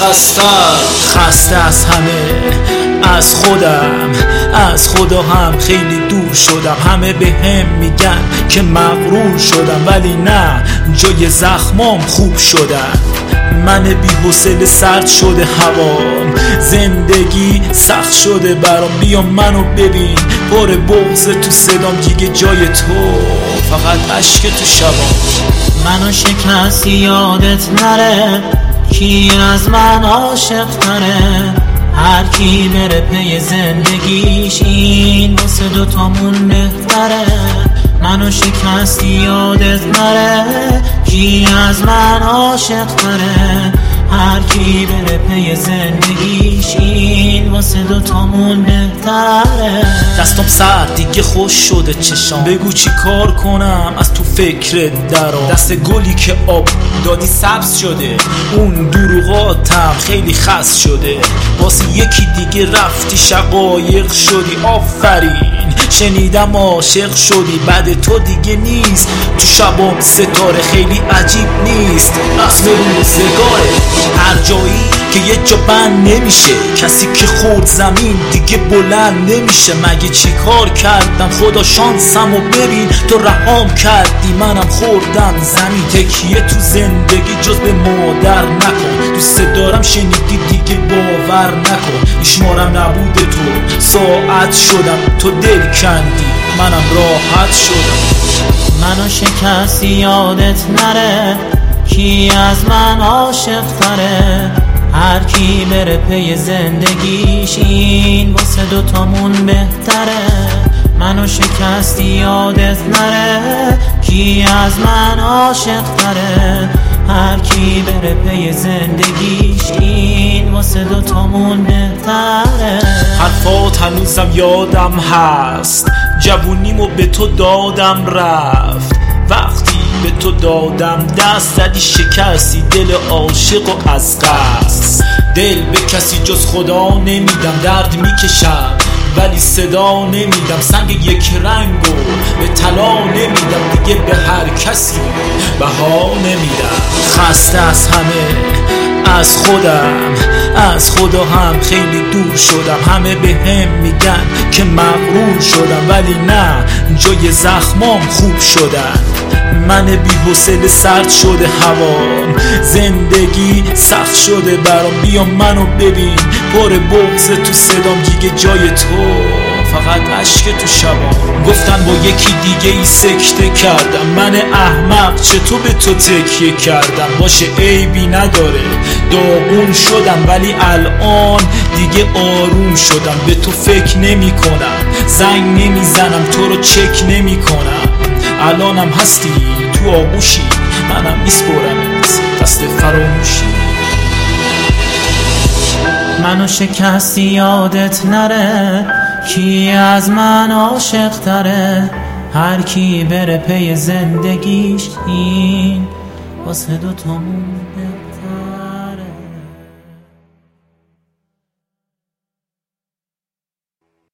خسته از همه، از خودم، از خدا هم خیلی دور شدم. همه به هم میگن که مغرور شدم، ولی نه، جای زخمام خوب شدن. من بی حوصله، سرد شده هوام، زندگی سخت شده برام. بیا منو ببین، پر بغض تو صدام، دیگه جای تو فقط اشک تو شبام. منو شکستی یادت نره، کی از من عاشق تره؟ هر کی بره پی زندگیش، این واسه دوتامون بهتره. منو شکستی یادت نره، کی از من عاشق تره؟ هر کی بره پی زندگیش، این واسه دوتامون بهتره. دستم سرد دیگه، خوش شده چشام، بگو چی کار کنم از تو فکرت درام. دست گلی که آب دادی سبز شده، اون دروغاتم خیلی خس شده. واسه یکی دیگه رفتی شقایق شدی، آفرین شنیدم عاشق شدی. بعد تو دیگه نیست تو شبام ستاره، خیلی عجیب نیست رسم روزگاره. هر جایی که یه جا بند نمیشه، کسی که خورد زمین دیگه بلند نمیشه. مگه چی کار کردم خدا شانسمو ببین، تو رهام کردی منم خوردم زمین. تکیه تو زندگی جز به مادر نکن، دوست دارم شنیدی دیگه باور نکن. ایشمارم نبوده تو ساعت شدم، تو دل کندی منم راحت شدم. منو شکستی یادت نره، کی از من عاشق تره؟ هر کی بره پی زندگیش، این واسه دوتامون بهتره. منو شکستی یادت نره، کی از من عاشق تره؟ هر کی بره پی زندگیش، این واسه دوتامون بهتره. حرفات هنوزم یادم هست، جوونیمو به تو دادم رفت. وقتی به تو دادم دست زدی، شکستی دل عاشق و از قصد. دل به کسی جز خدا نمیدم، درد میکشم ولی صدا نمیدم. سنگ یک رنگو به طلا نمیدم، دیگه به هر کسی بها نمیدم. خسته از همه، از خودم، از خدا هم خیلی دور شدم. همه به هم میگن که مغرور شدم، ولی نه، جای زخمام خوب شدن. من بی حوصله، سرد شده هوام، زندگی سخت شده برام. بیا منو ببین، پر بغض تو صدام، دیگه جای تو فقط اشک تو شبام. گفتن با یکی دیگه ای سکته کردم، من احمق چطور به تو تکیه کردم. باشه عیبی نداره، داغون شدم، ولی الان دیگه آروم شدم. به تو فکر نمی کنم، زنگ نمی زنم، تو رو چک نمی کنم. الانم هستی تو آغوشی، منم میسپرمت دست فراموشی. منو شکستی یادت نره، کی از من عاشق تره؟ هر کی بره پی زندگیش، این واسه دوتامون